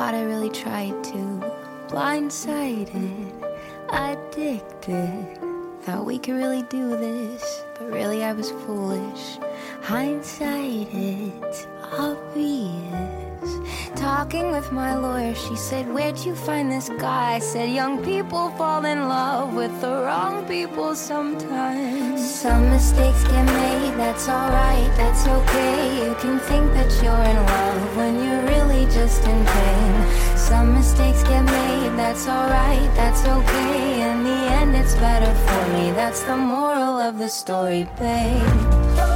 thought I really tried to. Blindsided, addicted. Thought we could really do this, but really I was foolish. Hindsight, it's obvious. Talking with my lawyer, she said, where'd you find this guy? I said, young people fall in love with the wrong people sometimes. Some mistakes get made, that's alright, that's okay. You can think that you're in love when you're really just in pain. Some mistakes get made, that's alright, that's okay. In the end it's better for me, that's the moral of the story, babe.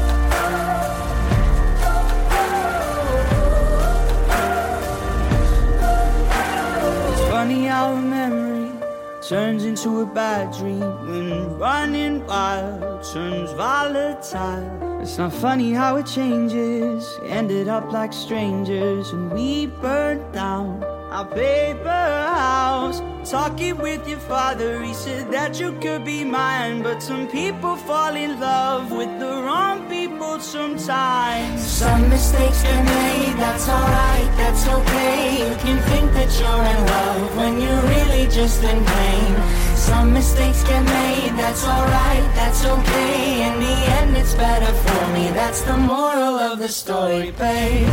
Funny how a memory turns into a bad dream when running wild turns volatile. It's not funny how it changes. Ended up like strangers and we burned down our paper house. Talking with your father, he said that you could be mine. But some people fall in love with the wrong people sometimes. Some mistakes get made, that's alright, that's okay. You can think that you're in love when you're really just in pain. Some mistakes get made, that's alright, that's okay. In the end it's better for me, that's the moral of the story, babe.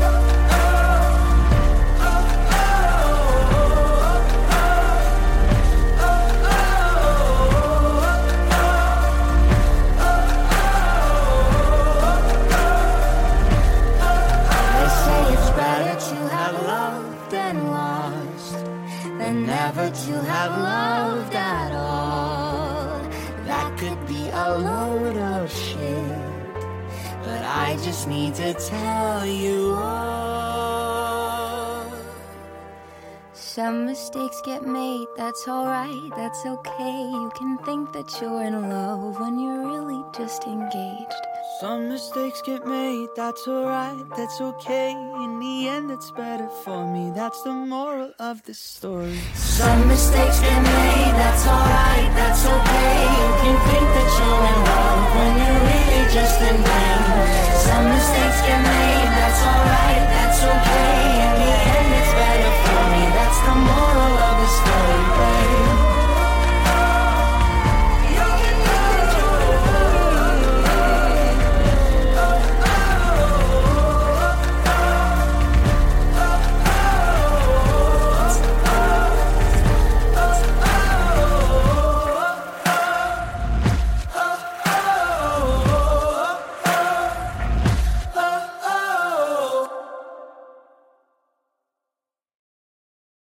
Never to have loved at all. That could be a load of shit, but I just need to tell you all. Some mistakes get made, that's alright, that's okay. You can think that you're in love when you're really just engaged. Some mistakes get made, that's alright, that's okay. In the end it's better for me, that's the moral of the story. Some mistakes get made, that's alright, that's okay. You can think that you're in love when you're really just in pain. Some mistakes get made, that's alright, that's okay.